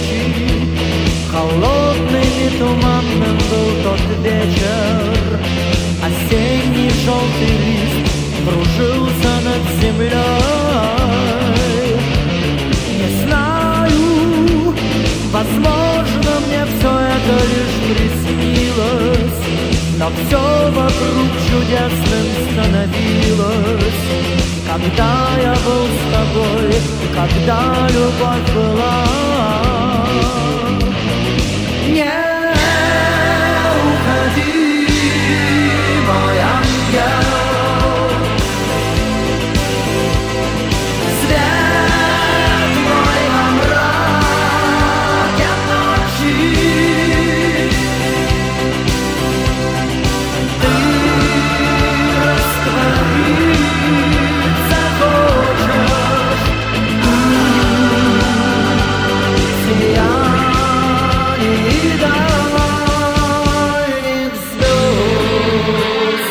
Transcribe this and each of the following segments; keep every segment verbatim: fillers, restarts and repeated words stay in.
ночи. Холодным и туманным был тот вечер. Осенний желтый лист кружился над землей. Не знаю, возможно, мне все это лишь приснилось, но все вокруг чудесным становилось, когда я был с тобой, когда любовь была. Не уходи, мой ангел. Свет мой во мраке ночи. Ты раствориться хочешь. Сияние дальних звезд.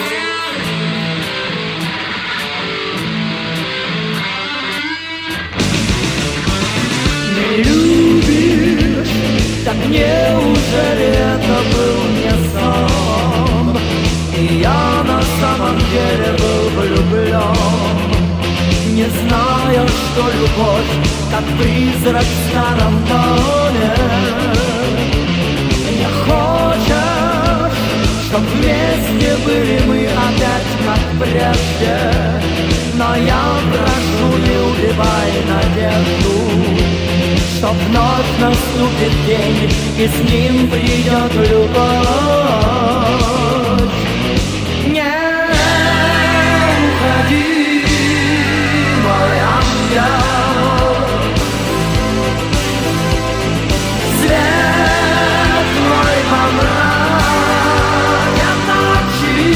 Не любишь, так неужели это был не сон? И я на самом деле был влюблен, не зная, что любовь, как призрак в старом доме. Не хочешь, чтоб вместе были мы опять как прежде, но я прошу, не убивай надежду, что вновь наступит день, и с ним придет любовь. Не уходи, мой ангел. Свет мой во мраке ночи.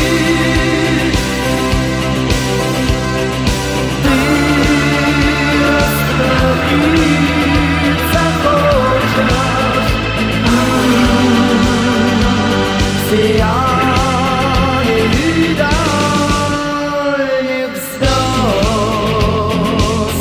Ты раствориться хочешь. Сияние дальних звезд.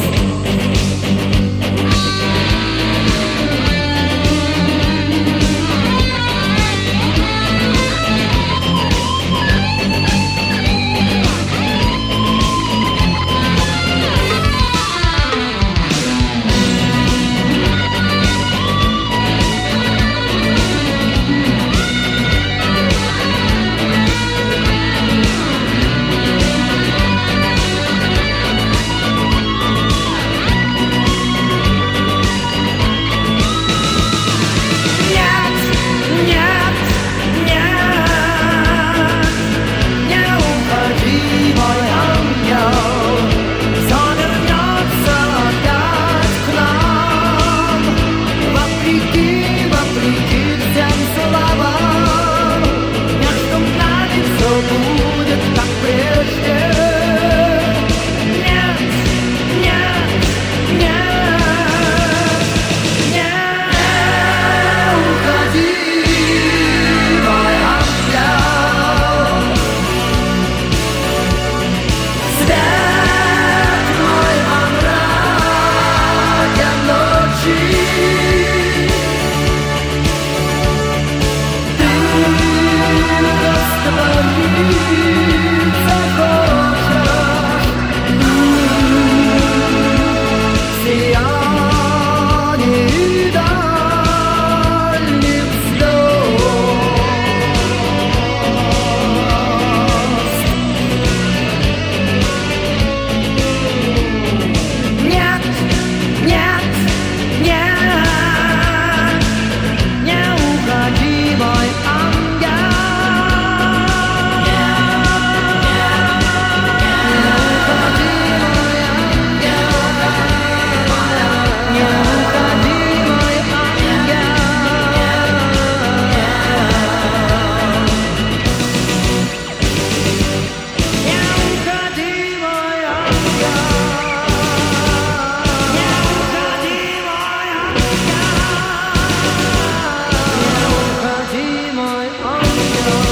Мой ангел.